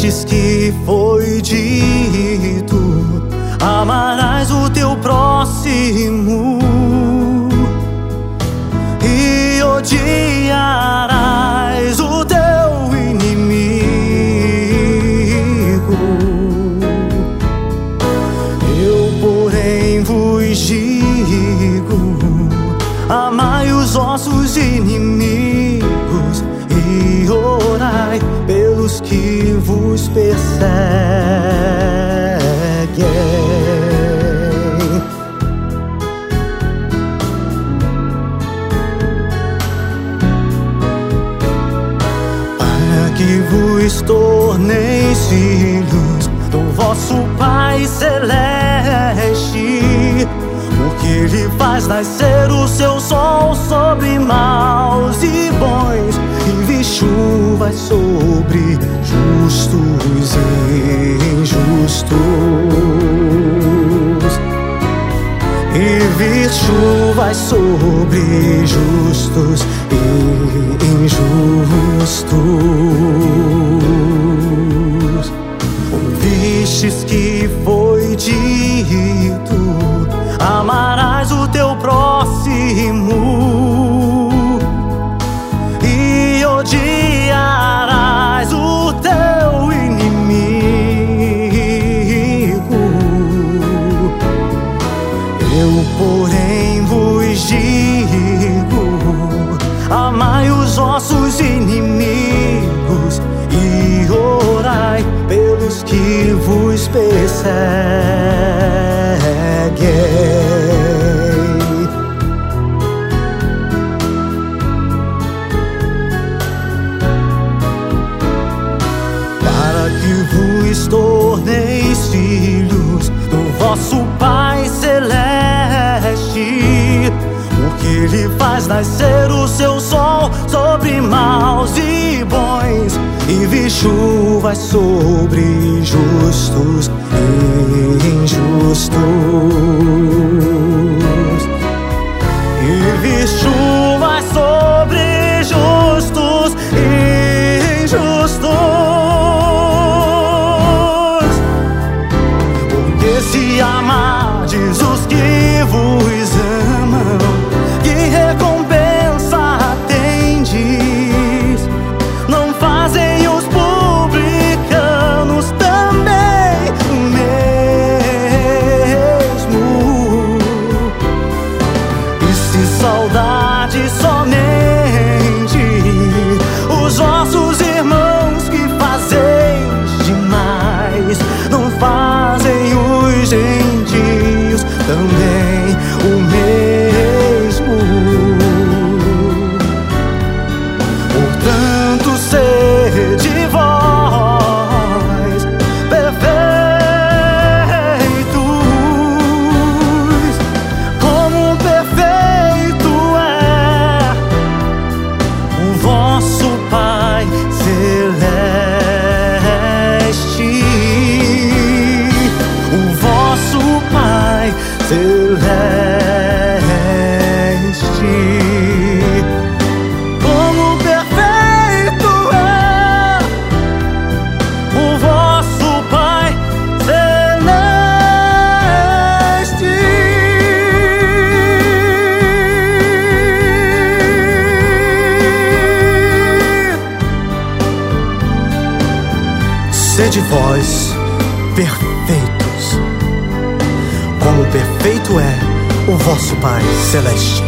ouvistes que foi dito: amarás o teu próximo e odiarás o teu inimigo. Eu, porém, vos digo: amai os vossos inimigos e orai pelos que vos perseguem. Para que vos torneis filhos do vosso Pai Celeste, porque Ele faz nascer o seu sol sobre maus e bons, e chuvas sobre justos e injustos. E vir chuvas sobre justos e injustos. Ouvistes que foi dito: amarás o teu próximo e odiarás o teu inimigo. Eu, porém, vos digo: amai os vossos inimigos e orai pelos que vos perseguem. Vos torneis filhos do vosso Pai Celeste, porque Ele faz nascer o seu sol sobre maus e bons, e vi chuvas sobre justos e injustos. E vi chuvas sobre justos e injustos. Se amardes os que vos amam, que recompensa tendes? Não fazem os publicanos também o mesmo? E se saudade somente os vossos irmãos que fazeis demais, não fazem os gentios também o mesmo? Portanto, sede vós perfeitos, como perfeito é o vosso Pai Celeste. Celeste, como perfeito é o vosso Pai Celeste. Sede vós perfeitos, como perfeito é o vosso Pai Celeste.